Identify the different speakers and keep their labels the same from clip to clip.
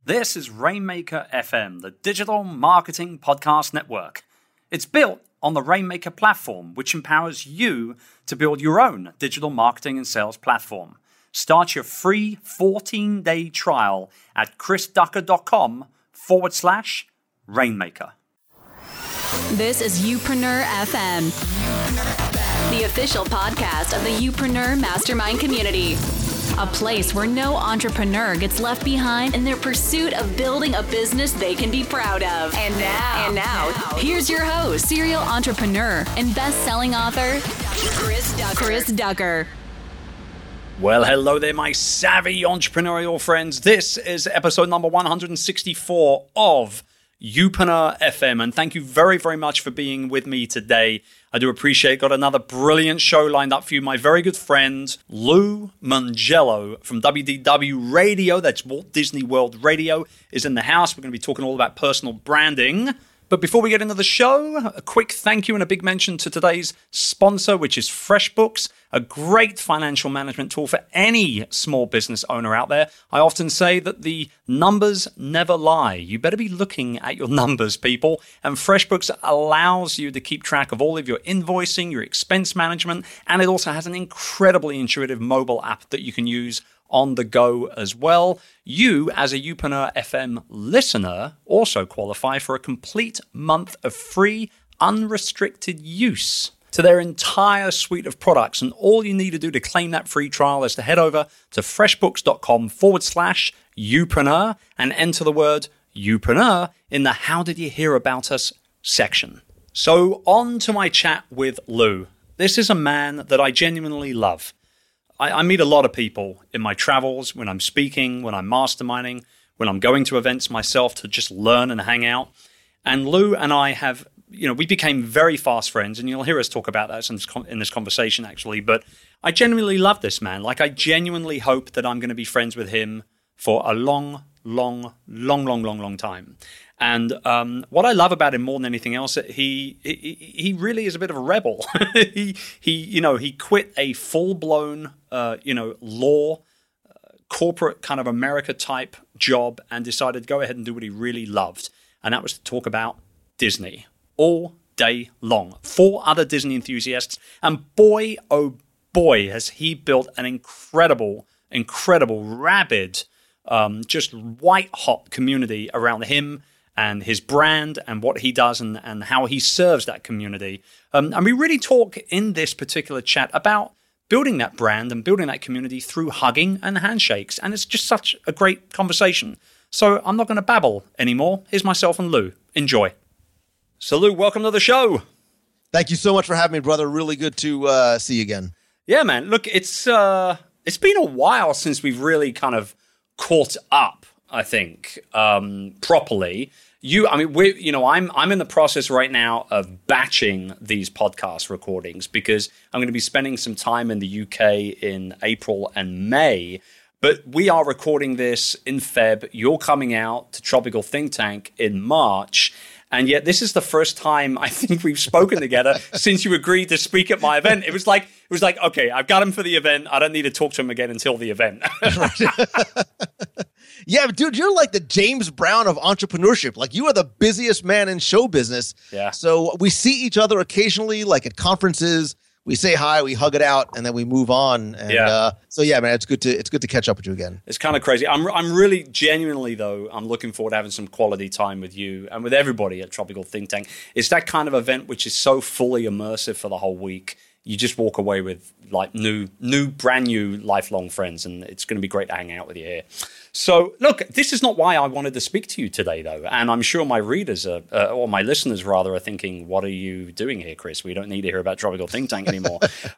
Speaker 1: This is Rainmaker FM, the digital marketing podcast network. It's built on the Rainmaker platform, which empowers you to build your own digital marketing and sales platform. Start your free 14-day trial at chrisducker.com/Rainmaker.
Speaker 2: This is Youpreneur FM, the official podcast of the Youpreneur Mastermind community. A place where no entrepreneur gets left behind in their pursuit of building a business they can be proud of. And now, here's your host, serial entrepreneur and best-selling author, Chris Ducker.
Speaker 1: Well, hello there, my savvy entrepreneurial friends. This is episode number 164 of Youpreneur FM, and thank you very, very much for being with me today. I do appreciate it. Got another brilliant show lined up for you. My very good friend, Lou Mongello from WDW Radio, that's Walt Disney World Radio, is in the house. We're going to be talking all about personal branding. But before we get into the show, a quick thank you and a big mention to today's sponsor, which is FreshBooks, a great financial management tool for any small business owner out there. I often say that the numbers never lie. You better be looking at your numbers, people. And FreshBooks allows you to keep track of all of your invoicing, your expense management, and it also has an incredibly intuitive mobile app that you can use on the go as well. You, as a Youpreneur FM listener, also qualify for a complete month of free, unrestricted use to their entire suite of products. And all you need to do to claim that free trial is to head over to freshbooks.com/Youpreneur and enter the word Youpreneur in the How Did You Hear About Us section. So on to my chat with Lou. This is a man that I genuinely love. I meet a lot of people in my travels, when I'm speaking, when I'm masterminding, when I'm going to events myself to just learn and hang out. And Lou and I have, we became very fast friends, and you'll hear us talk about that in this conversation, actually. But I genuinely love this man. I genuinely hope that I'm going to be friends with him for a long time. And what I love about him more than anything else, he really is a bit of a rebel. he quit a full-blown law, corporate kind of America type job and decided to go ahead and do what he really loved, and that was to talk about Disney all day long for other Disney enthusiasts. And boy, oh boy, has he built an incredible, rabid, just white-hot community around him and his brand and what he does and how he serves that community. And we really talk in this particular chat about building that brand and building that community through hugging and handshakes. And it's just such a great conversation. So I'm not going to babble anymore. Here's myself and Lou. Enjoy. So Lou, welcome to the show.
Speaker 3: Thank you so much for having me, brother. Really good to see you again. Yeah,
Speaker 1: man. Look, it's been a while since we've really kind of caught up, I think, properly. I'm in the process right now of batching these podcast recordings because I'm going to be spending some time in the UK in April and May. But we are recording this in Feb. You're coming out to Tropical Think Tank in March. And yet this is the first time I think we've spoken together since you agreed to speak at my event. It was like, okay, I've got him for the event. I don't need to talk to him again until the event.
Speaker 3: Yeah, dude, you're like the James Brown of entrepreneurship. Like, you are the busiest man in show business.
Speaker 1: Yeah.
Speaker 3: So we see each other occasionally, like at conferences. We say hi, we hug it out, and then we move on. And so yeah, man, it's good to catch up with you again.
Speaker 1: It's kind of crazy. I'm really genuinely though. I'm looking forward to having some quality time with you and with everybody at Tropical Think Tank. It's that kind of event which is so fully immersive for the whole week. You just walk away with like brand new lifelong friends, and it's going to be great to hang out with you here. So, look, this is not why I wanted to speak to you today, though. And I'm sure my readers, or my listeners rather, are thinking, what are you doing here, Chris? We don't need to hear about Tropical Think Tank anymore.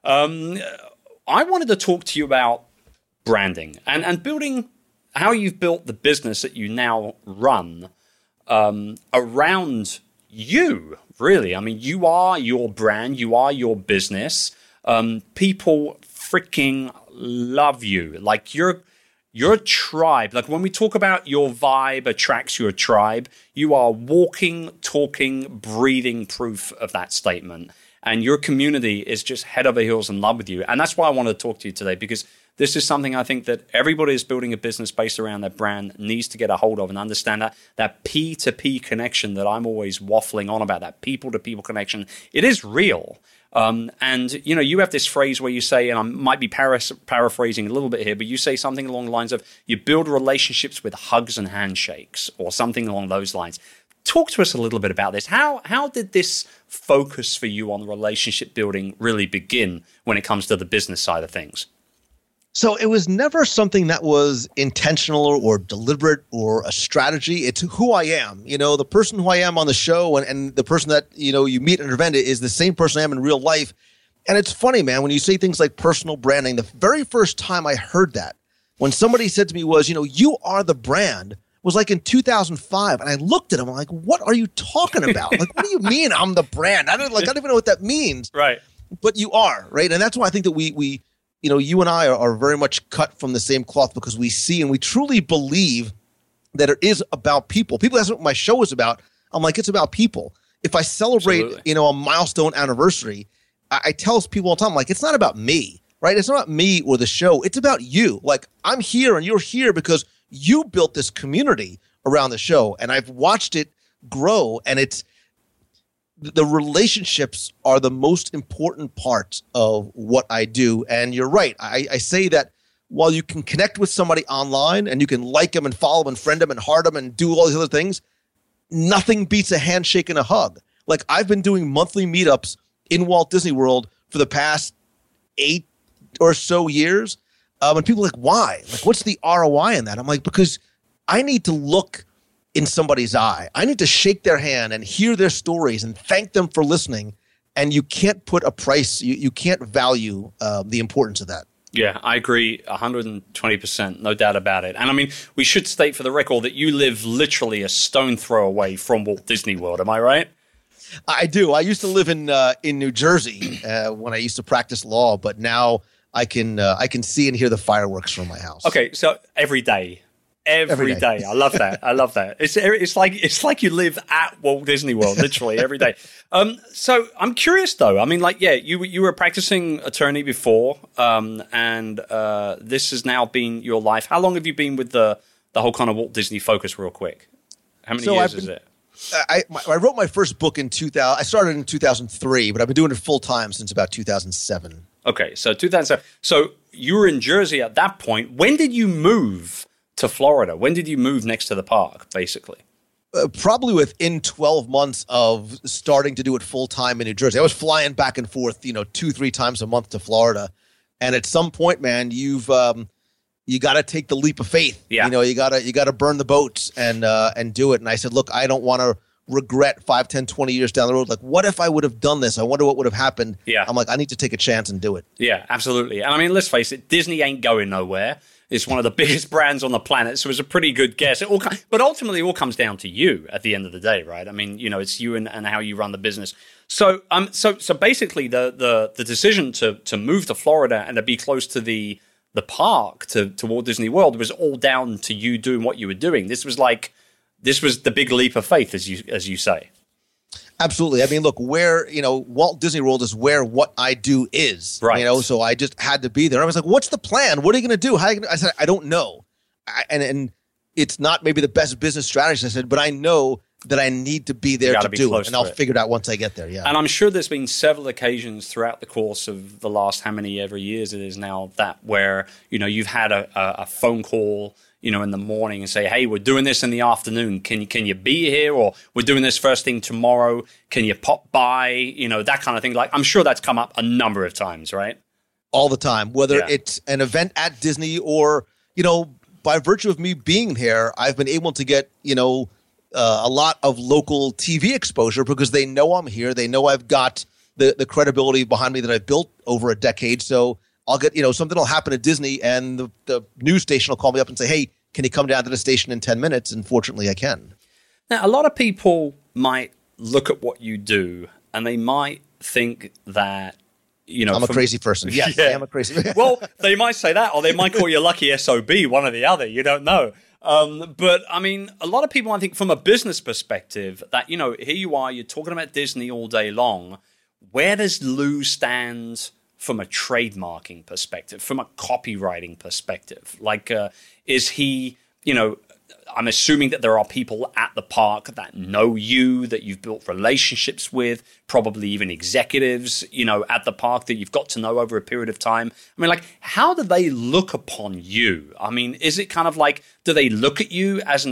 Speaker 1: I wanted to talk to you about branding and building, how you've built the business that you now run around you, really. I mean, you are your brand. You are your business. People freaking love you. Like, you're a tribe. Like, when we talk about your vibe attracts your tribe, you are walking, talking, breathing proof of that statement. And your community is just head over heels in love with you. And that's why I wanted to talk to you today, because this is something I think that everybody is building a business based around their brand needs to get a hold of and understand that P2P connection that I'm always waffling on about, that people-to-people connection. It is real. And, you have this phrase where you say, and I might be paraphrasing a little bit here, but you say something along the lines of you build relationships with hugs and handshakes or something along those lines. Talk to us a little bit about this. How did this focus for you on relationship building really begin when it comes to the business side of things?
Speaker 3: So it was never something that was intentional or deliberate or a strategy. It's who I am. The person who I am on the show and the person that, you meet at an event is the same person I am in real life. And it's funny, man, when you say things like personal branding, the very first time I heard that, when somebody said to me was, you are the brand, was like in 2005. And I looked at him, I'm like, what are you talking about? Like, what do you mean I'm the brand? I don't even know what that means.
Speaker 1: Right.
Speaker 3: But you are, right? And that's why I think that we you and I are very much cut from the same cloth because we see and we truly believe that it is about people. People ask what my show is about. I'm like, it's about people. If I celebrate, a milestone anniversary, I tell people all the time, I'm like, it's not about me, right? It's not about me or the show. It's about you. Like, I'm here and you're here because you built this community around the show. And I've watched it grow, and the relationships are the most important parts of what I do. And you're right. I say that while you can connect with somebody online and you can like them and follow them and friend them and heart them and do all these other things, nothing beats a handshake and a hug. Like, I've been doing monthly meetups in Walt Disney World for the past 8 or so years. And people are like, why? Like, what's the ROI in that? I'm like, because I need to look in somebody's eye. I need to shake their hand and hear their stories and thank them for listening. And you can't put a price, you can't value the importance of that.
Speaker 1: Yeah, I agree 120%, no doubt about it. And I mean, we should state for the record that you live literally a stone throw away from Walt Disney World. Am I right?
Speaker 3: I do. I used to live in New Jersey when I used to practice law, but now I can see and hear the fireworks from my house.
Speaker 1: Okay, so every day. Every day. I love that. I love that. It's like you live at Walt Disney World, literally every day. So I'm curious though. I mean, you were a practicing attorney before, and this has now been your life. How long have you been with the whole kind of Walt Disney focus, real quick? How many years is it?
Speaker 3: I wrote my first book in 2000. I started in 2003, but I've been doing it full time since about 2007.
Speaker 1: Okay, so 2007. So you were in Jersey at that point. When did you move to Florida? When did you move next to the park, basically?
Speaker 3: Probably within 12 months of starting to do it full time in New Jersey. I was flying back and forth, 2-3 times a month to Florida. And at some point, man, you got to take the leap of faith.
Speaker 1: Yeah.
Speaker 3: You got to burn the boats and do it. And I said, look, I don't want to regret 5, 10, 20 years down the road. Like, what if I would have done this? I wonder what would have happened.
Speaker 1: Yeah.
Speaker 3: I'm like, I need to take a chance and do it.
Speaker 1: Yeah, absolutely. And I mean, let's face it, Disney ain't going nowhere. It's one of the biggest brands on the planet, so it's a pretty good guess. But ultimately, it all comes down to you at the end of the day, right? I mean, it's you and how you run the business. So basically, the decision to move to Florida and to be close to the park, to Walt Disney World, was all down to you doing what you were doing. This was the big leap of faith, as you say.
Speaker 3: Absolutely. I mean, look, where, Walt Disney World is where what I do is,
Speaker 1: right.
Speaker 3: So I just had to be there. I was like, what's the plan? What are you going to do? I said, I don't know. And it's not maybe the best business strategy, I said, but I know that I need to be there to do it. And I'll figure it out once I get there. Yeah.
Speaker 1: And I'm sure there's been several occasions throughout the course of the last how many ever years it is now that where, you've had a phone call, in the morning and say, hey, we're doing this in the afternoon. Can you be here? Or we're doing this first thing tomorrow. Can you pop by? That kind of thing. Like, I'm sure that's come up a number of times, right?
Speaker 3: All the time, whether it's an event at Disney or, by virtue of me being here, I've been able to get, a lot of local TV exposure because they know I'm here. They know I've got the credibility behind me that I've built over a decade. So I'll get, something will happen at Disney and the news station will call me up and say, hey, can you come down to the station in 10 minutes? And fortunately, I can.
Speaker 1: Now, a lot of people might look at what you do and they might think that,
Speaker 3: I'm a crazy person. Yes, I am a crazy person.
Speaker 1: Well, they might say that, or they might call you lucky SOB, one or the other. You don't know. But I mean, a lot of people, I think, from a business perspective, that, here you are, you're talking about Disney all day long. Where does Lou stand from a trademarking perspective, from a copywriting perspective? Like, is he, I'm assuming that there are people at the park that know you, that you've built relationships with, probably even executives, at the park that you've got to know over a period of time. I mean, like, how do they look upon you? I mean, is it kind of like, do they look at you as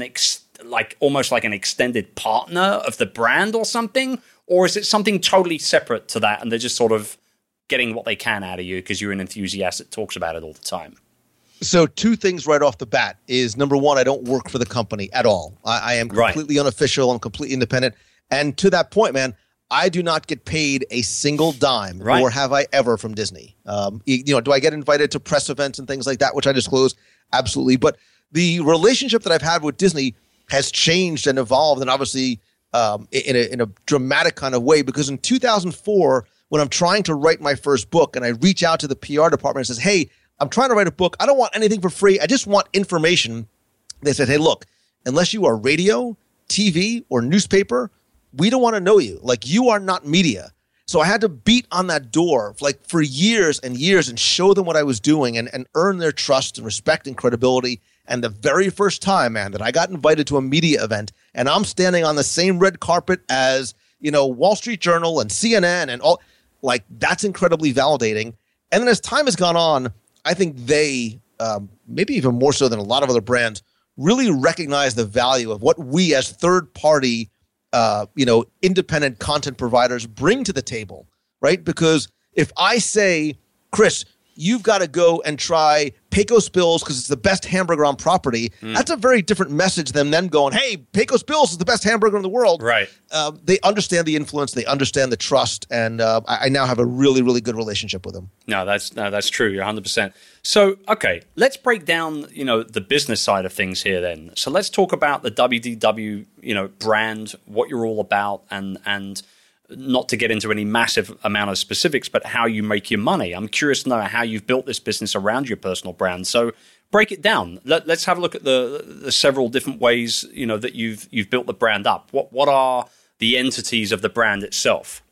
Speaker 1: almost like an extended partner of the brand or something? Or is it something totally separate to that and they're just sort of getting what they can out of you because you're an enthusiast that talks about it all the time?
Speaker 3: So two things right off the bat is, number one, I don't work for the company at all. I am completely unofficial. I'm completely independent. And to that point, man, I do not get paid a single dime, nor have I ever, from Disney. Do I get invited to press events and things like that, which I disclose? Absolutely. But the relationship that I've had with Disney has changed and evolved, and obviously in a dramatic kind of way, because in 2004, when I'm trying to write my first book and I reach out to the PR department and says, hey, I'm trying to write a book. I don't want anything for free. I just want information. They said, hey, look, unless you are radio, TV, or newspaper, we don't want to know you. Like, you are not media. So I had to beat on that door for years and years and show them what I was doing and earn their trust and respect and credibility. And the very first time, man, that I got invited to a media event and I'm standing on the same red carpet as, Wall Street Journal and CNN and all, like, that's incredibly validating. And then as time has gone on, I think they, maybe even more so than a lot of other brands, really recognize the value of what we as third-party, independent content providers bring to the table, right? Because if I say, Chris, you've got to go and try Pecos Bills because it's the best hamburger on property, that's a very different message than them going, hey, Pecos Bills is the best hamburger in the world.
Speaker 1: Right.
Speaker 3: They understand the influence. They understand the trust. And I now have a really, really good relationship with them.
Speaker 1: No, that's true. You're 100%. So, okay, let's break down, the business side of things here then. So let's talk about the WDW, brand, what you're all about, and not to get into any massive amount of specifics, but how you make your money. I'm curious to know how you've built this business around your personal brand. So break it down. Let's have a look at the several different ways, that you've built the brand up. What are the entities of the brand itself?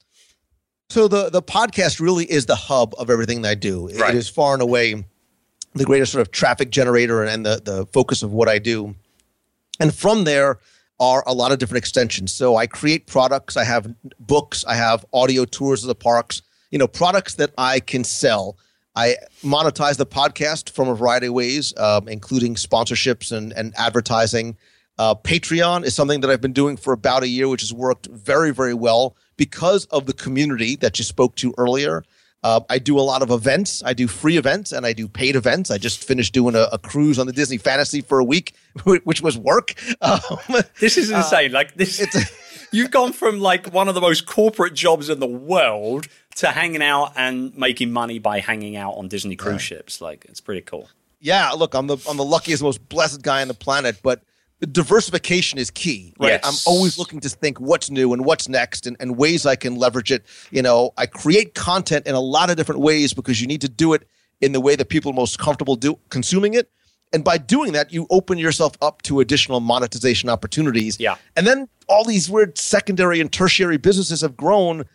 Speaker 3: So the podcast really is the hub of everything that I do.
Speaker 1: Right.
Speaker 3: It is far and away the greatest sort of traffic generator and the focus of what I do. And from there are a lot of different extensions. So I create products. I have books. I have audio tours of the parks, products that I can sell. I monetize the podcast from a variety of ways, including sponsorships and advertising. Patreon is something that I've been doing for about a year, which has worked very, very well because of the community that you spoke to earlier. I do a lot of events. I do free events and I do paid events. I just finished doing a cruise on the Disney Fantasy for a week, which was work.
Speaker 1: This is insane. You've gone from one of the most corporate jobs in the world to hanging out and making money by hanging out on Disney cruise ships. It's pretty cool.
Speaker 3: Yeah, look, I'm the luckiest, most blessed guy on the planet, but diversification is key, right?
Speaker 1: Yes.
Speaker 3: I'm always looking to think what's new and what's next and ways I can leverage it. I create content in a lot of different ways because you need to do it in the way that people are most comfortable consuming it. And by doing that, you open yourself up to additional monetization opportunities.
Speaker 1: Yeah.
Speaker 3: And then all these weird secondary and tertiary businesses have grown,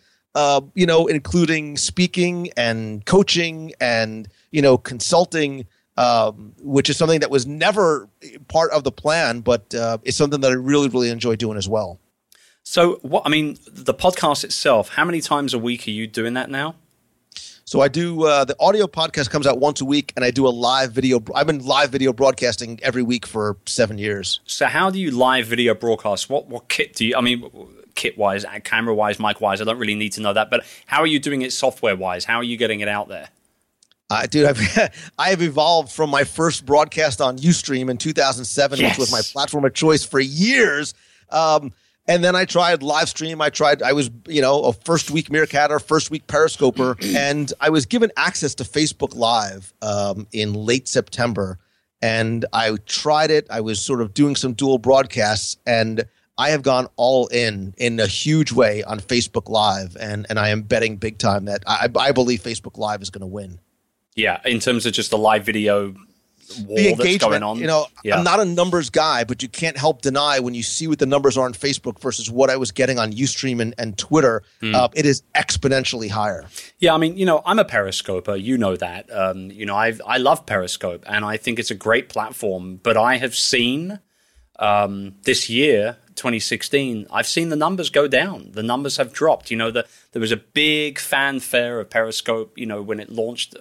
Speaker 3: including speaking and coaching and, consulting, which is something that was never part of the plan, but it's something that I really, really enjoy doing as well.
Speaker 1: So, the podcast itself, how many times a week are you doing that now?
Speaker 3: So I do the audio podcast comes out once a week, and I do a live video. I've been live video broadcasting every week for 7 years.
Speaker 1: So how do you live video broadcast? What kit do you, kit-wise, camera-wise, mic-wise, I don't really need to know that, but how are you doing it software-wise? How are you getting it out there?
Speaker 3: Dude, I have evolved from my first broadcast on Ustream in 2007,
Speaker 1: yes,
Speaker 3: which was my platform of choice for years. And then I tried live stream. I was, a first week Meerkatter, first week Periscoper, and I was given access to Facebook Live in late September. And I tried it. I was sort of doing some dual broadcasts, and I have gone all in a huge way on Facebook Live. And I am betting big time that I believe Facebook Live is going to win.
Speaker 1: Yeah, in terms of just the live video war
Speaker 3: the
Speaker 1: that's going
Speaker 3: engagement,
Speaker 1: on.
Speaker 3: you know,
Speaker 1: Yeah.
Speaker 3: I'm not a numbers guy, but you can't help deny when you see what the numbers are on Facebook versus what I was getting on Ustream and Twitter, it is exponentially higher.
Speaker 1: Yeah, I mean, you know, I'm a Periscoper. You know that. You know, I love Periscope, and I think it's a great platform. But I have seen this year, 2016, I've seen the numbers go down. The numbers have dropped. You know, there was a big fanfare of Periscope, you know, when it launched.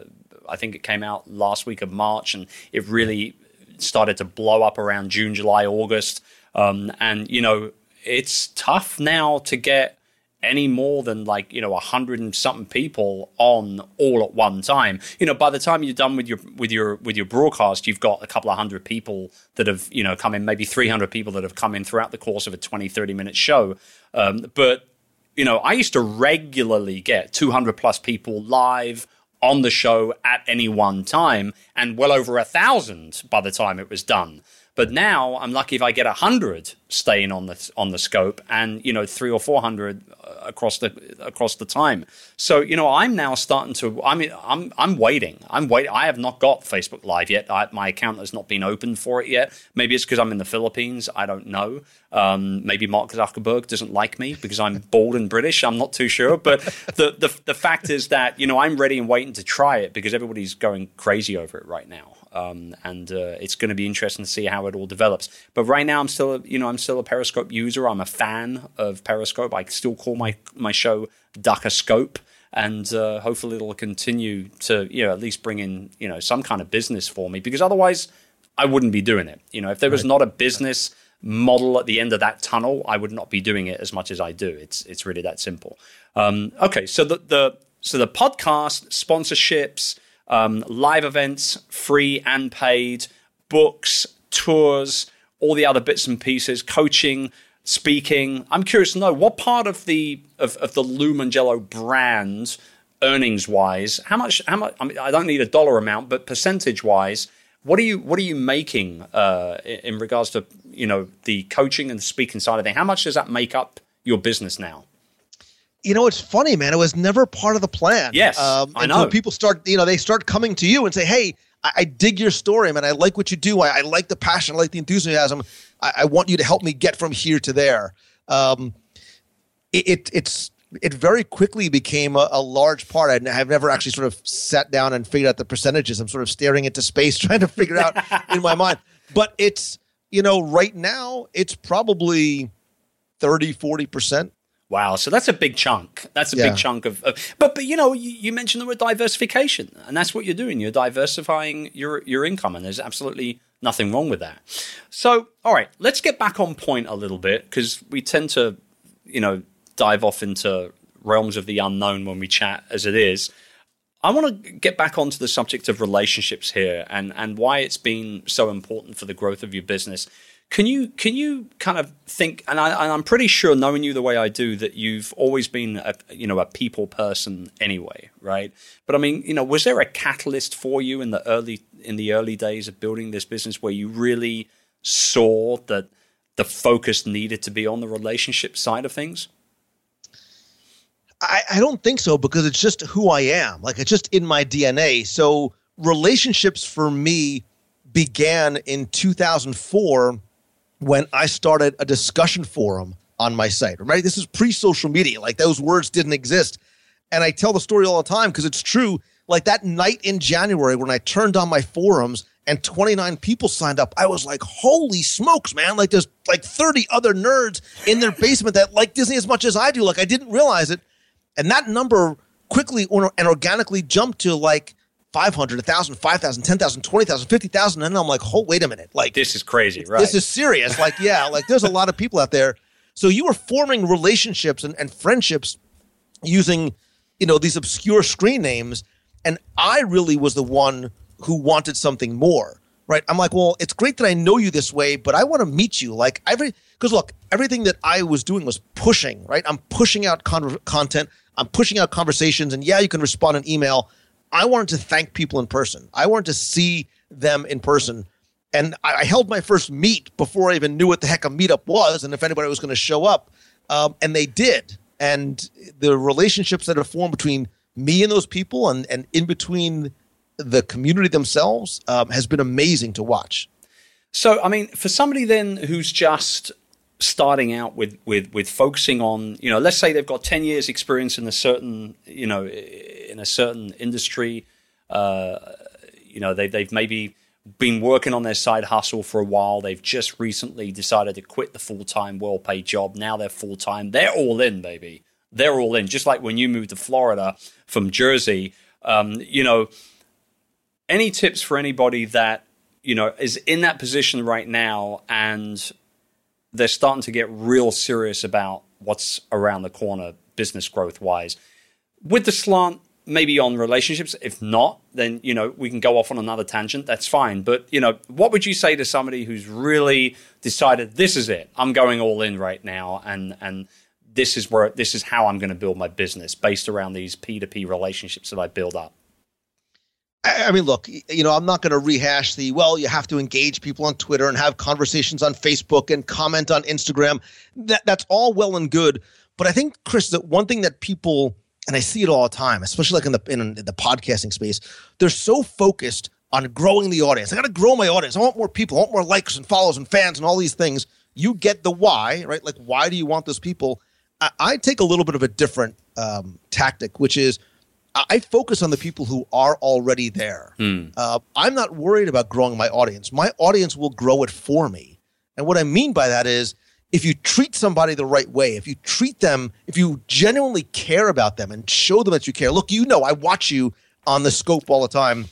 Speaker 1: I think it came out last week of March, and it really started to blow up around June, July, August. And, you know, it's tough now to get any more than 100 and something people on all at one time. You know, by the time you're done with your broadcast, you've got a couple of hundred people that have, you know, come in, maybe 300 people that have come in throughout the course of a 20, 30-minute show. But, you know, I used to regularly get 200 plus people live on the show at any one time, and well over 1,000 by the time it was done. But now I'm lucky if I get 100 staying on the scope, and, you know, 300 or 400 across the time. So, you know, I'm now starting to. I mean, I'm waiting. I have not got Facebook Live yet. My account has not been opened for it yet. Maybe it's because I'm in the Philippines. I don't know. Maybe Mark Zuckerberg doesn't like me because I'm bald and British. I'm not too sure. But the fact is that, you know, I'm ready and waiting to try it because everybody's going crazy over it right now. And it's going to be interesting to see how it all develops. But right now, I'm still a Periscope user. I'm a fan of Periscope. I still call my show Duckascope, and hopefully it'll continue to, you know, at least bring in, you know, some kind of business for me, because otherwise I wouldn't be doing it. You know, if there was not a business model at the end of that tunnel, I would not be doing it as much as I do. It's really that simple. Okay, so the podcast, sponsorships, live events, free and paid, books, tours, all the other bits and pieces, coaching, speaking. I'm curious to know what part of the Lou Mongello brand, earnings wise, how much? I mean, I don't need a dollar amount, but percentage wise, what are you making in regards to, you know, the coaching and the speaking side of things? How much does that make up your business now?
Speaker 3: You know, it's funny, man. It was never part of the plan.
Speaker 1: Yes, I know.
Speaker 3: So people start, you know, they start coming to you and say, hey, I dig your story, man. I like what you do. I like the passion. I like the enthusiasm. I want you to help me get from here to there. It very quickly became a large part. I've never actually sort of sat down and figured out the percentages. I'm sort of staring into space trying to figure out in my mind. But it's, you know, right now it's probably 30, 40%.
Speaker 1: Wow, so that's a big chunk. That's a big chunk of but you know, you mentioned the word diversification, and that's what you're doing. You're diversifying your income, and there's absolutely nothing wrong with that. So, all right, let's get back on point a little bit, because we tend to, you know, dive off into realms of the unknown when we chat as it is. I want to get back onto the subject of relationships here, and why it's been so important for the growth of your business. Can you kind of think, and I'm pretty sure, knowing you the way I do, that you've always been a people person anyway, right? But I mean, you know, was there a catalyst for you in the early days of building this business where you really saw that the focus needed to be on the relationship side of things?
Speaker 3: I don't think so, because it's just who I am. Like, it's just in my DNA. So relationships for me began in 2004 when I started a discussion forum on my site, right? This is pre-social media. Like, those words didn't exist. And I tell the story all the time because it's true. Like, that night in January when I turned on my forums and 29 people signed up, I was like, holy smokes, man. Like, there's like 30 other nerds in their basement that like Disney as much as I do. Like, I didn't realize it. And that number quickly and organically jumped to like 500, 1,000, 5,000, 10,000, 20,000, 50,000. And I'm like, oh, wait a minute. Like,
Speaker 1: this is crazy, right?
Speaker 3: This is serious. Like, yeah, like there's a lot of people out there. So you were forming relationships and friendships using, you know, these obscure screen names. And I really was the one who wanted something more, right? I'm like, well, it's great that I know you this way, but I want to meet you. Like, because look, everything that I was doing was pushing, right? I'm pushing out content. I'm pushing out conversations. And yeah, you can respond in email. I wanted to thank people in person. I wanted to see them in person. And I held my first meet before I even knew what the heck a meetup was and if anybody was going to show up. And they did. And the relationships that are formed between me and those people and in between the community themselves has been amazing to watch.
Speaker 1: So, I mean, for somebody then who's just starting out with focusing on, let's say they've got 10 years experience in a certain, in a certain industry, they've maybe been working on their side hustle for a while. They've just recently decided to quit the full-time, well-paid job. Now they're full-time. They're all in, baby. They're all in. Just like when you moved to Florida from Jersey, any tips for anybody that, is in that position right now and they're starting to get real serious about what's around the corner business growth-wise, with the slant maybe on relationships? If not, then, we can go off on another tangent. That's fine. But, what would you say to somebody who's really decided, this is it, I'm going all in right now, and this is how I'm going to build my business based around these P2P relationships that I build up?
Speaker 3: I mean, look, I'm not going to rehash you have to engage people on Twitter and have conversations on Facebook and comment on Instagram. That's all well and good. But I think, Chris, that one thing that people, and I see it all the time, especially like in the podcasting space, they're so focused on growing the audience. I got to grow my audience. I want more people. I want more likes and follows and fans and all these things. You get the why, right? Like, why do you want those people? I take a little bit of a different tactic, which is I focus on the people who are already there. I'm not worried about growing my audience. My audience will grow it for me. And what I mean by that is, if you treat somebody the right way, if you treat them, if you genuinely care about them and show them that you care. Look, I watch you on the scope all the time.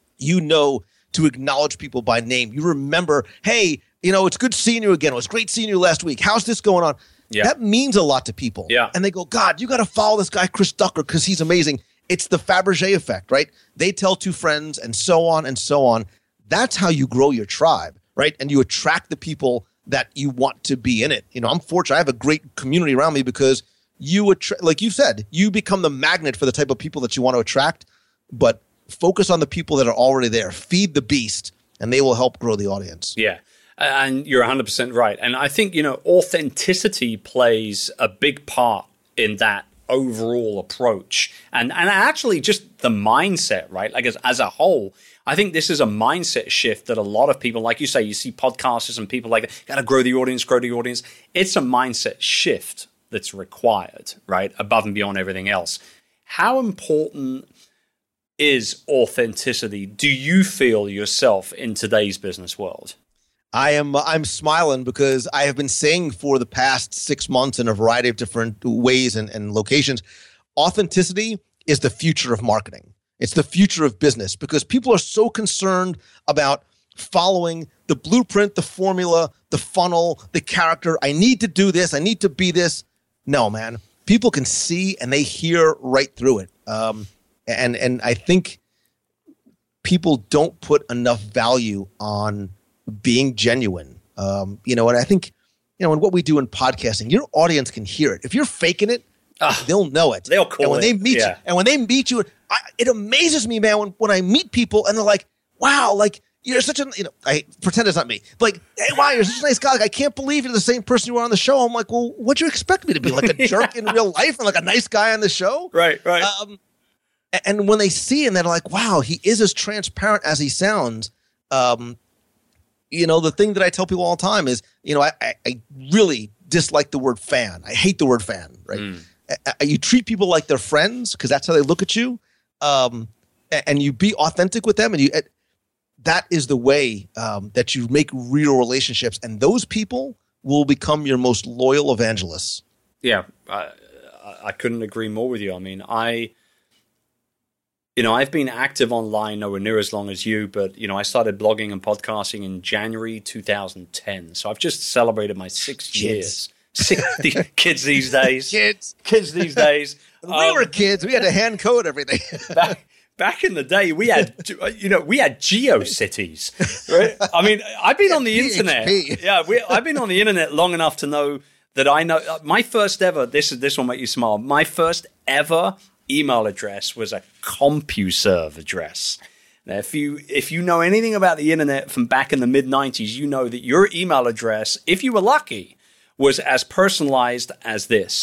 Speaker 3: To acknowledge people by name. You remember, hey, it's good seeing you again. It was great seeing you last week. How's this going on? Yeah. That means a lot to people.
Speaker 1: Yeah.
Speaker 3: And they go, God, you got to follow this guy, Chris Ducker, because he's amazing. It's the Fabergé effect, right? They tell two friends and so on and so on. That's how you grow your tribe, right? And you attract the people that you want to be in it. I'm fortunate. I have a great community around me because like you said, you become the magnet for the type of people that you want to attract, but focus on the people that are already there. Feed the beast, and they will help grow the audience.
Speaker 1: Yeah. And you're 100% right. And I think, authenticity plays a big part in that overall approach. And actually just the mindset, right? Like as a whole, I think this is a mindset shift that a lot of people, like you say, you see podcasters and people like that, got to grow the audience. It's a mindset shift that's required, right? Above and beyond everything else. How important is authenticity, do you feel yourself, in today's business world?
Speaker 3: I'm smiling because I have been saying for the past 6 months in a variety of different ways and locations, authenticity is the future of marketing. It's the future of business because people are so concerned about following the blueprint, the formula, the funnel, the character. I need to do this. I need to be this. No, man. People can see and they hear right through it. And I think people don't put enough value on being genuine. And I think, in what we do in podcasting, your audience can hear it. If you're faking it, they'll know it.
Speaker 1: They'll call it.
Speaker 3: When they meet you, it amazes me, man, when I meet people and they're like, wow, like you're such a, I pretend it's not me. Like, hey, wow, you're such a nice guy. Like, I can't believe you're the same person you were on the show. I'm like, well, what'd you expect me to be? Like a jerk in real life and like a nice guy on the show?
Speaker 1: Right.
Speaker 3: And when they see and they're like, wow, he is as transparent as he sounds. The thing that I tell people all the time is, I really dislike the word fan. I hate the word fan, right? You treat people like they're friends because that's how they look at you. And you be authentic with them. And that is the way that you make real relationships. And those people will become your most loyal evangelists.
Speaker 1: Yeah, I couldn't agree more with you. I mean, I've been active online nowhere near as long as you, but, I started blogging and podcasting in January 2010. So I've just celebrated my 6 years. Kids these days. Kids these days.
Speaker 3: We were kids. We had to hand code everything.
Speaker 1: Back in the day, we had GeoCities, right? I mean, I've been on the internet. Yeah, I've been on the internet long enough to know that I know my first ever. This will make you smile. My first ever email address was a CompuServe address. Now, if you know anything about the internet from back in the mid-90s, you know that your email address, if you were lucky, was as personalized as this.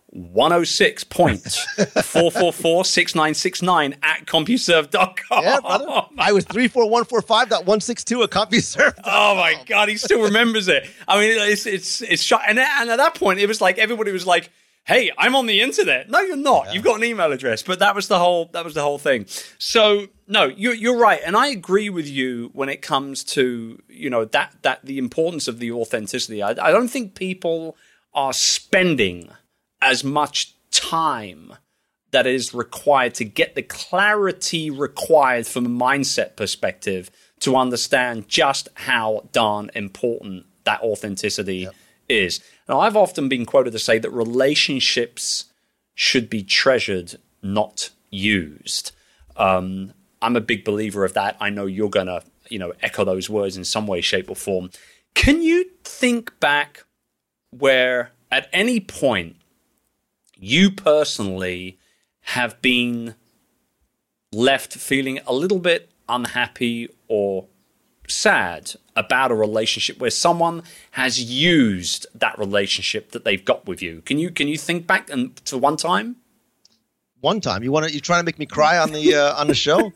Speaker 1: 106.4446969
Speaker 3: Yeah, brother. I was 34145.162 at CompuServe.
Speaker 1: Oh my God, he still remembers it. I mean, it's shot. And at that point, it was like everybody was like, "Hey, I'm on the internet." No, you're not. Yeah. You've got an email address. But that was the whole thing. So no, you're right, and I agree with you when it comes to that the importance of the authenticity. I don't think people are spending as much time that is required to get the clarity required from a mindset perspective to understand just how darn important that authenticity is. Now, I've often been quoted to say that relationships should be treasured, not used. I'm a big believer of that. I know you're going to, echo those words in some way, shape, or form. Can you think back where at any point you personally have been left feeling a little bit unhappy or sad about a relationship where someone has used that relationship that they've got with you? Can you think back to one time?
Speaker 3: One time, you're trying to make me cry on the show?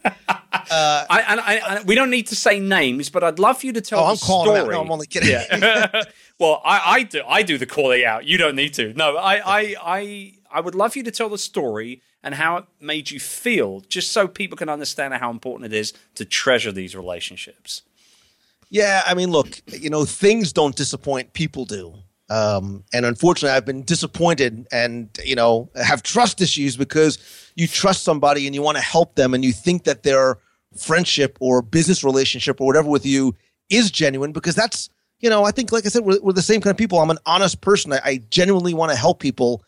Speaker 1: We don't need to say names, but I'd love for you to tell the story.
Speaker 3: Calling out. No, I'm only kidding.
Speaker 1: Yeah. Well, I do the calling out. You don't need to. No, I would love for you to tell the story and how it made you feel, just so people can understand how important it is to treasure these relationships.
Speaker 3: Yeah, I mean, look, things don't disappoint, people do. And unfortunately, I've been disappointed and, have trust issues because you trust somebody and you want to help them and you think that their friendship or business relationship or whatever with you is genuine, because that's, I think, like I said, we're the same kind of people. I'm an honest person. I genuinely want to help people.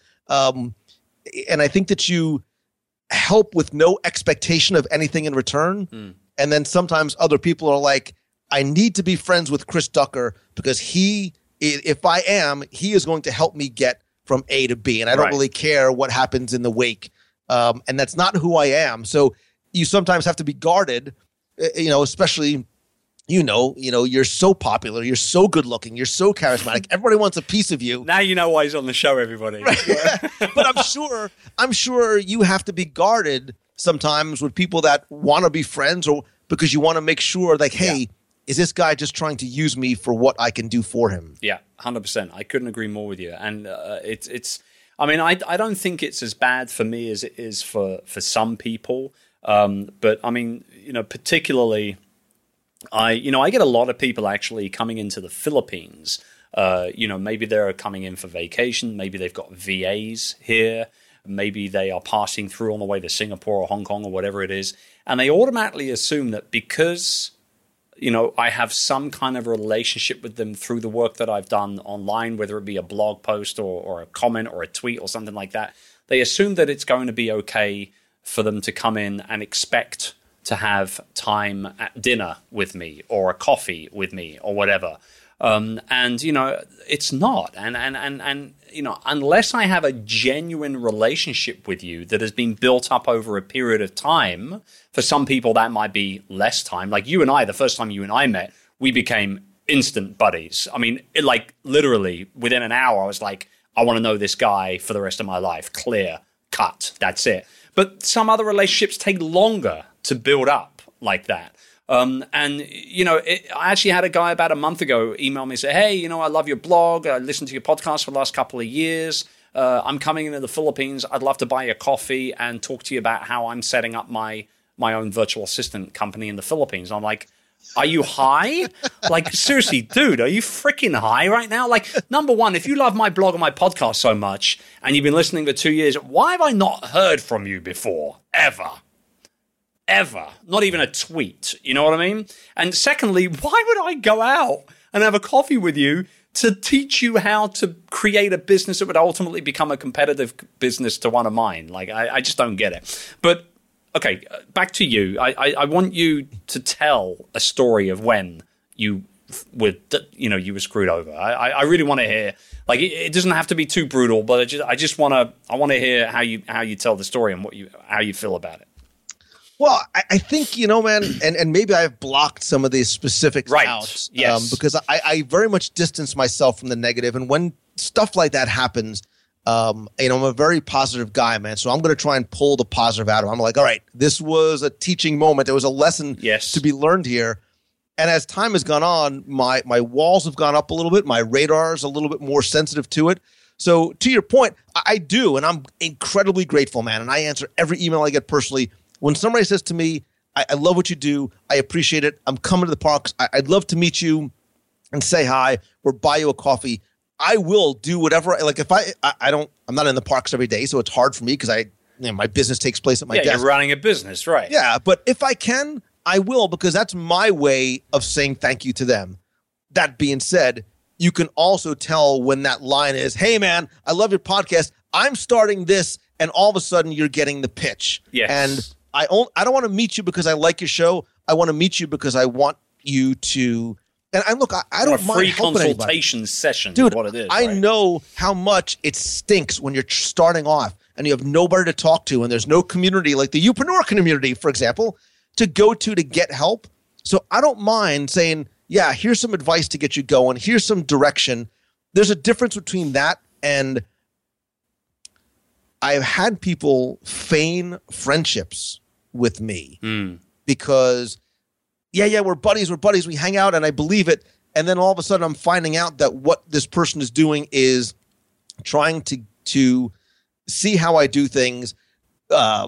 Speaker 3: And I think that you help with no expectation of anything in return. Mm. And then sometimes other people are like, I need to be friends with Chris Ducker because if I am, he is going to help me get from A to B. And I don't really care what happens in the wake. And that's not who I am. So you sometimes have to be guarded, especially, you're so popular. You're so good looking. You're so charismatic. Everybody wants a piece of you.
Speaker 1: Now you know why he's on the show, everybody.
Speaker 3: Right. But I'm sure you have to be guarded sometimes with people that want to be friends, or because you want to make sure like, hey, is this guy just trying to use me for what I can do for him?
Speaker 1: Yeah, 100%. I couldn't agree more with you. And it's. I mean, I don't think it's as bad for me as it is for some people. But I mean, particularly, I get a lot of people actually coming into the Philippines. Maybe they're coming in for vacation. Maybe they've got VAs here. Maybe they are passing through on the way to Singapore or Hong Kong or whatever it is. And they automatically assume that because I have some kind of relationship with them through the work that I've done online, whether it be a blog post or a comment or a tweet or something like that. They assume that it's going to be okay for them to come in and expect to have time at dinner with me or a coffee with me or whatever. It's not. And unless I have a genuine relationship with you that has been built up over a period of time, for some people that might be less time. Like you and I, the first time you and I met, we became instant buddies. I mean, literally within an hour, I was like, I want to know this guy for the rest of my life. Clear, cut, that's it. But some other relationships take longer to build up like that. I actually had a guy about a month ago email me and say, hey, I love your blog. I listened to your podcast for the last couple of years. I'm coming into the Philippines. I'd love to buy you a coffee and talk to you about how I'm setting up my own virtual assistant company in the Philippines. I'm like, are you high? Like, seriously, dude, are you freaking high right now? Like, number one, if you love my blog and my podcast so much and you've been listening for 2 years, why have I not heard from you before? Ever. Not even a tweet. You know what I mean? And secondly, why would I go out and have a coffee with you to teach you how to create a business that would ultimately become a competitive business to one of mine? Like, I just don't get it. But, okay, back to you. I want you to tell a story of when you were screwed over. I really want to hear. Like, it doesn't have to be too brutal, but I want to hear how you tell the story and how you feel about it.
Speaker 3: Well, I think, man, and maybe I've blocked some of these specifics out.
Speaker 1: Yes.
Speaker 3: Because I very much distance myself from the negative. And when stuff like that happens, I'm a very positive guy, man. So I'm going to try and pull the positive out of him. I'm like, all right, this was a teaching moment. There was a lesson to be learned here. And as time has gone on, my walls have gone up a little bit. My radar is a little bit more sensitive to it. So to your point, I do. And I'm incredibly grateful, man. And I answer every email I get personally. When somebody says to me, I love what you do. I appreciate it. I'm coming to the parks. I'd love to meet you and say hi or buy you a coffee. I will do whatever. Like if I'm not in the parks every day, so it's hard for me because my business takes place at my desk.
Speaker 1: You're running a business, right?
Speaker 3: Yeah, but if I can, I will, because that's my way of saying thank you to them. That being said, you can also tell when that line is, hey man, I love your podcast. I'm starting this, and all of a sudden you're getting the pitch.
Speaker 1: Yes.
Speaker 3: And I don't want to meet you because I like your show. I want to meet you because I want you to. And I don't mind
Speaker 1: free
Speaker 3: helping
Speaker 1: consultation session,
Speaker 3: dude.
Speaker 1: Is what it is.
Speaker 3: I know how much it stinks when you're starting off and you have nobody to talk to, and there's no community like the Youpreneur community, for example, to go to get help. So I don't mind saying, yeah, here's some advice to get you going. Here's some direction. There's a difference between that and I've had people feign friendships with me because, we're buddies, we hang out, and I believe it. And then all of a sudden I'm finding out that what this person is doing is trying to see how I do things. I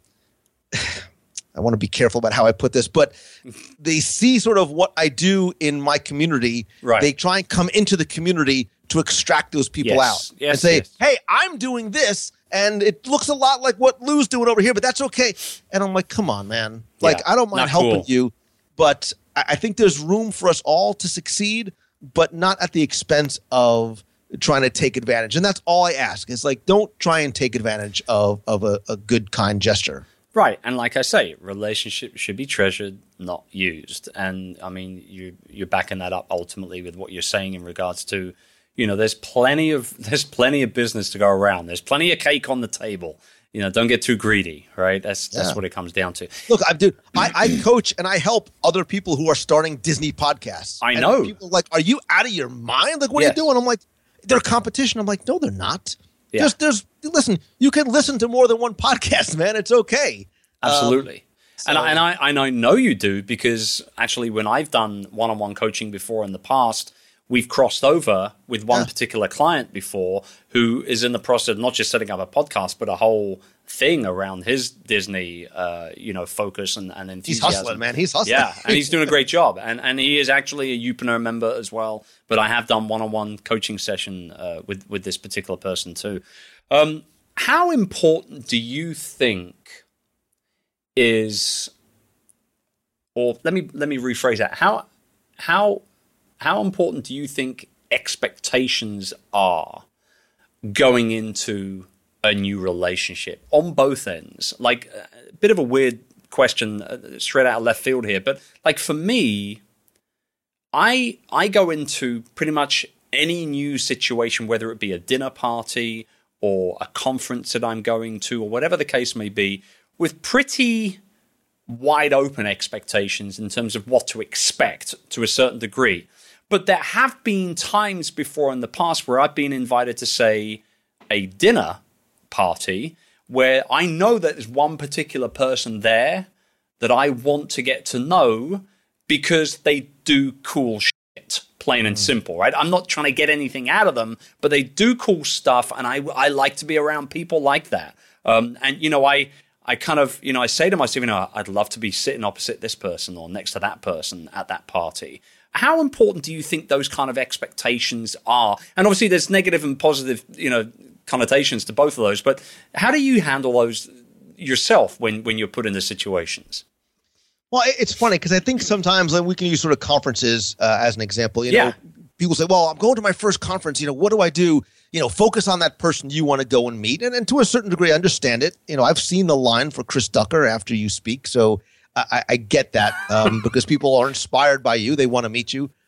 Speaker 3: want to be careful about how I put this, but they see sort of what I do in my community.
Speaker 1: Right.
Speaker 3: They try and come into the community to extract those people out and say, hey, I'm doing this. And it looks a lot like what Lou's doing over here, but that's okay. And I'm like, come on, man. Like, I don't mind helping you, but I think there's room for us all to succeed, but not at the expense of trying to take advantage. And that's all I ask. It's like, don't try and take advantage of a good, kind gesture.
Speaker 1: Right. And like I say, relationships should be treasured, not used. And I mean, you're backing that up ultimately with what you're saying in regards to, there's plenty of business to go around. There's plenty of cake on the table. Don't get too greedy, right? That's what it comes down to.
Speaker 3: Look, I coach and I help other people who are starting Disney podcasts.
Speaker 1: I know.
Speaker 3: People are like, are you out of your mind? Like, what are you doing? I'm like, they're competition. I'm like, no, they're not. Yeah. Listen, you can listen to more than one podcast, man. It's okay.
Speaker 1: Absolutely. And I know you do, because actually when I've done one-on-one coaching before in the past, we've crossed over with one particular client before who is in the process of not just setting up a podcast, but a whole thing around his Disney, focus and enthusiasm.
Speaker 3: He's hustling, man. He's hustling.
Speaker 1: Yeah, and he's doing a great job. And he is actually a Youpreneur member as well. But I have done one-on-one coaching session with this particular person too. How important do you think is, or let me rephrase that. How important do you think expectations are going into a new relationship on both ends? Like, a bit of a weird question, straight out of left field here, but like for me, I go into pretty much any new situation, whether it be a dinner party or a conference that I'm going to, or whatever the case may be, with pretty wide open expectations in terms of what to expect to a certain degree. But there have been times before in the past where I've been invited to, say, a dinner party where I know that there's one particular person there that I want to get to know because they do cool shit, plain and simple, right? I'm not trying to get anything out of them, but they do cool stuff, and I like to be around people like that. I kind of, I say to myself, I'd love to be sitting opposite this person or next to that person at that party. How important do you think those kind of expectations are? And obviously there's negative and positive, connotations to both of those, but how do you handle those yourself when you're put in the situations?
Speaker 3: Well, it's funny because I think sometimes we can use sort of conferences as an example. People say, well, I'm going to my first conference. What do I do? Focus on that person you want to go and meet. And to a certain degree, I understand it. I've seen the line for Chris Ducker after you speak. So I get that because people are inspired by you. They want to meet you.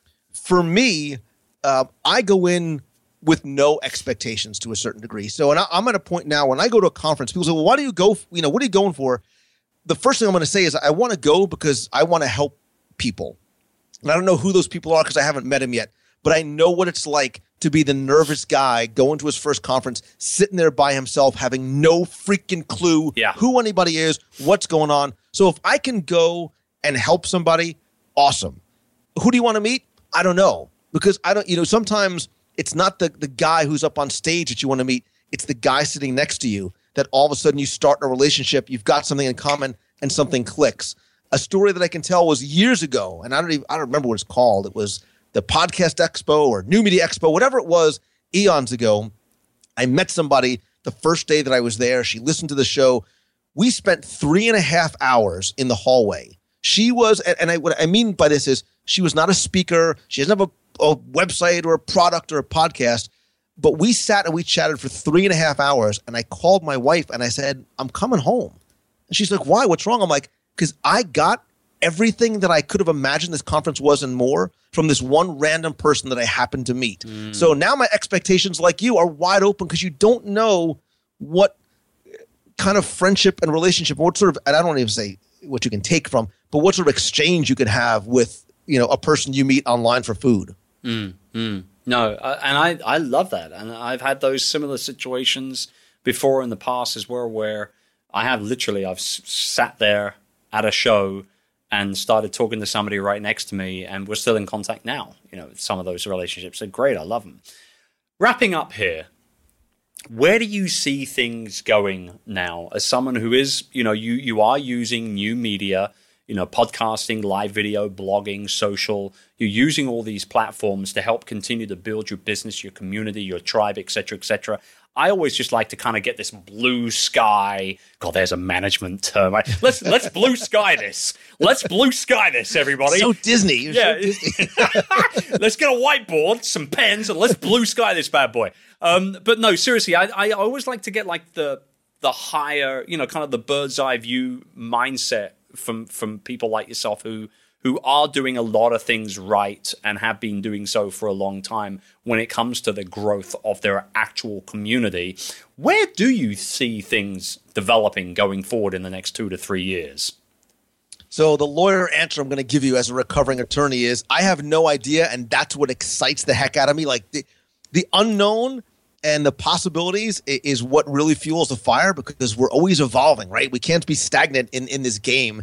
Speaker 3: For me, I go in with no expectations to a certain degree. So I'm at a point now when I go to a conference, people say, well, why do you go? What are you going for? The first thing I'm going to say is I want to go because I want to help people. And I don't know who those people are because I haven't met them yet. But I know what it's like to be the nervous guy going to his first conference, sitting there by himself, having no freaking clue who anybody is, what's going on. So if I can go and help somebody, awesome. Who do you want to meet? I don't know. Because sometimes it's not the guy who's up on stage that you want to meet. It's the guy sitting next to you that all of a sudden you start a relationship, you've got something in common, and something clicks. A story that I can tell was years ago, and I don't remember what it's called. It was the Podcast Expo or New Media Expo, whatever it was, eons ago. I met somebody the first day that I was there. She listened to the show. We spent 3.5 hours in the hallway. She was, and what I mean by this is she was not a speaker. She doesn't have a website or a product or a podcast. But we sat and we chatted for 3.5 hours, and I called my wife and I said, I'm coming home. And she's like, why? What's wrong? I'm like, because I got everything that I could have imagined this conference was and more from this one random person that I happened to meet. So now my expectations, like you, are wide open because you don't know what kind of friendship and relationship, what sort of, and I don't even say what you can take from, but what sort of exchange you could have with, a person you meet online for food.
Speaker 1: No, and I love that. And I've had those similar situations before in the past as well, where I've sat there at a show and started talking to somebody right next to me, and we're still in contact now. Some of those relationships are great. I love them. Wrapping up here, where do you see things going now as someone who is, you are using new media, podcasting, live video, blogging, social. You're using all these platforms to help continue to build your business, your community, your tribe, et cetera, et cetera. I always just like to kind of get this blue sky. God, there's a management term. Let's blue sky this. Let's blue sky this, everybody.
Speaker 3: So Disney. You're so Disney.
Speaker 1: Let's get a whiteboard, some pens, and let's blue sky this bad boy. But no, seriously, I always like to get like the higher, kind of the bird's eye view mindset from people like yourself who are doing a lot of things right and have been doing so for a long time when it comes to the growth of their actual community. Where do you see things developing going forward in the next 2 to 3 years?
Speaker 3: So the lawyer answer I'm going to give you as a recovering attorney is I have no idea, and that's what excites the heck out of me. Like the unknown and the possibilities is what really fuels the fire because we're always evolving, right? We can't be stagnant in this game.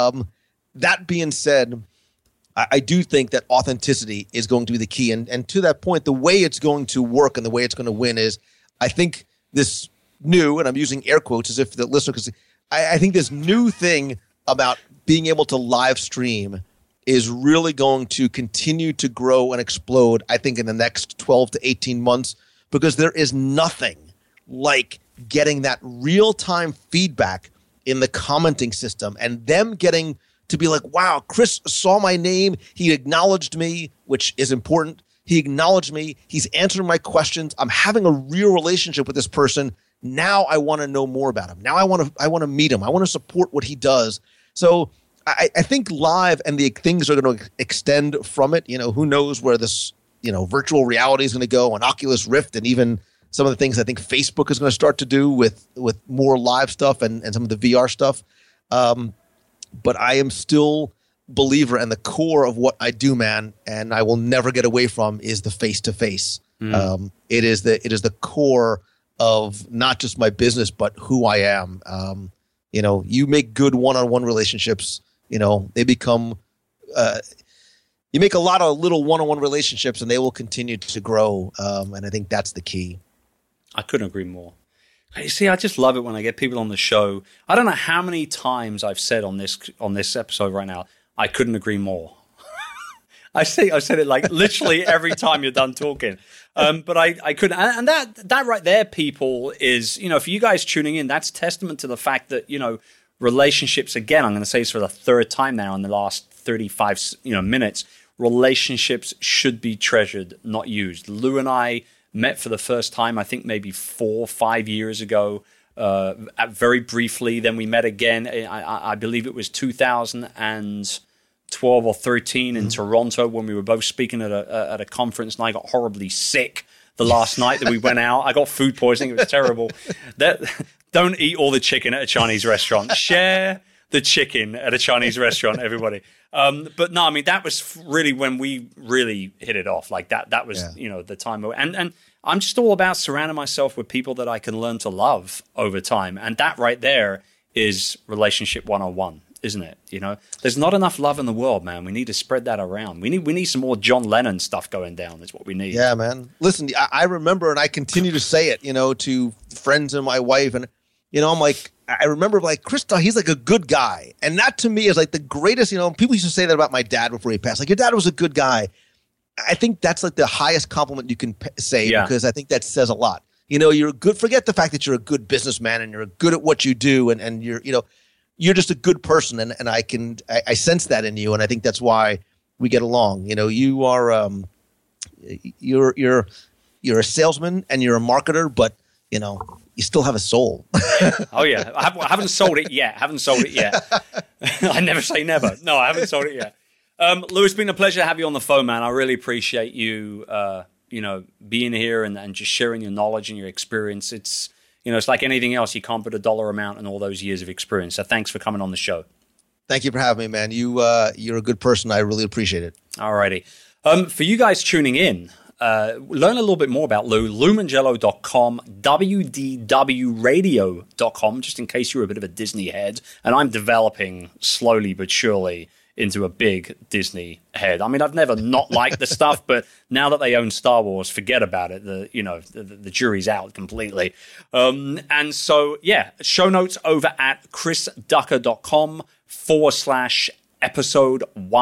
Speaker 3: That being said, I do think that authenticity is going to be the key. And to that point, the way it's going to work and the way it's going to win is I think this new, and I'm using air quotes as if the listener could see, I think this new thing about being able to live stream is really going to continue to grow and explode, I think, in the next 12 to 18 months, because there is nothing like getting that real-time feedback in the commenting system and them getting to be like, wow, Chris saw my name. He acknowledged me, which is important. He acknowledged me. He's answering my questions. I'm having a real relationship with this person. Now I want to know more about him. Now I want to meet him. I want to support what he does. So I think live and the things are going to extend from it. Who knows where this, virtual reality is going to go, and Oculus Rift, and even some of the things I think Facebook is going to start to do with more live stuff and some of the VR stuff. But I am still a believer, and the core of what I do, man, and I will never get away from, is the face-to-face. It is the core of not just my business, but who I am. You make good one-on-one relationships. They become you make a lot of little one-on-one relationships, and they will continue to grow. And I think that's the key.
Speaker 1: I couldn't agree more. You see, I just love it when I get people on the show. I don't know how many times I've said on this episode right now, I couldn't agree more. I said it like literally every time you're done talking. But I couldn't. And that right there, people, is, for you guys tuning in, that's testament to the fact that, relationships, again, I'm going to say this for the third time now in the last 35 minutes, relationships should be treasured, not used. Lou and I met for the first time, I think maybe 4 or 5 years ago, very briefly. Then we met again. I believe it was 2012 or 13 in Toronto when we were both speaking at a conference, and I got horribly sick the last night that we went out. I got food poisoning. It was terrible. Don't eat all the chicken at a Chinese restaurant. Share the chicken at a Chinese restaurant, everybody. But no, I mean, that was really when we really hit it off. Like that was, the time. And I'm just all about surrounding myself with people that I can learn to love over time. And that right there is relationship 101. Isn't it? There's not enough love in the world, man. We need to spread that around. We need some more John Lennon stuff going down. Is what we need.
Speaker 3: Yeah, man. Listen, I remember, and I continue to say it, to friends and my wife, and I'm like, I remember like Christoph, he's like a good guy, and that to me is like the greatest. People used to say that about my dad before he passed. Like, your dad was a good guy. I think that's like the highest compliment you can say because I think that says a lot. You're good. Forget the fact that you're a good businessman and you're good at what you do, and you're you're just a good person, and I sense that in you, and I think that's why we get along. You are you're a salesman and you're a marketer, but you still have a soul.
Speaker 1: Oh yeah, I haven't sold it yet. I never say never. No, I haven't sold it yet. Lou, it's been a pleasure to have you on the phone, man. I really appreciate you, being here and just sharing your knowledge and your experience. It's it's like anything else. You can't put a dollar amount on all those years of experience. So thanks for coming on the show.
Speaker 3: Thank you for having me, man. You're a good person. I really appreciate it.
Speaker 1: All righty. For you guys tuning in, learn a little bit more about Lou, LouMangello.com, WDWRadio.com, just in case you're a bit of a Disney head. And I'm developing slowly but surely into a big Disney head. I mean, I've never not liked the stuff, but now that they own Star Wars, forget about it. The jury's out completely. And so, show notes over at chrisducker.com/episode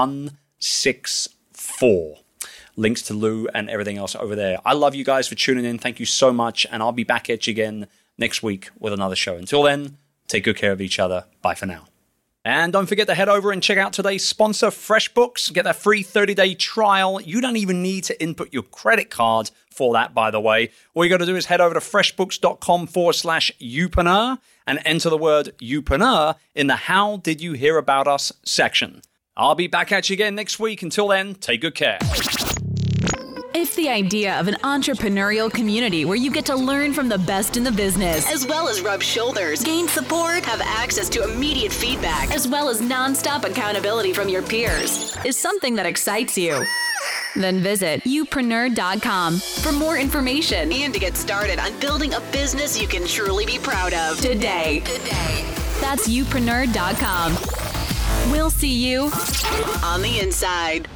Speaker 1: 164. Links to Lou and everything else over there. I love you guys for tuning in. Thank you so much. And I'll be back at you again next week with another show. Until then, take good care of each other. Bye for now. And don't forget to head over and check out today's sponsor, FreshBooks. Get that free 30-day trial. You don't even need to input your credit card for that, by the way. All you got to do is head over to freshbooks.com/youpreneur and enter the word youpreneur in the How Did You Hear About Us section. I'll be back at you again next week. Until then, take good care.
Speaker 2: If the idea of an entrepreneurial community where you get to learn from the best in the business, as well as rub shoulders, gain support, have access to immediate feedback, as well as nonstop accountability from your peers, is something that excites you, then visit youpreneur.com for more information and to get started on building a business you can truly be proud of today. That's youpreneur.com. We'll see you on the inside.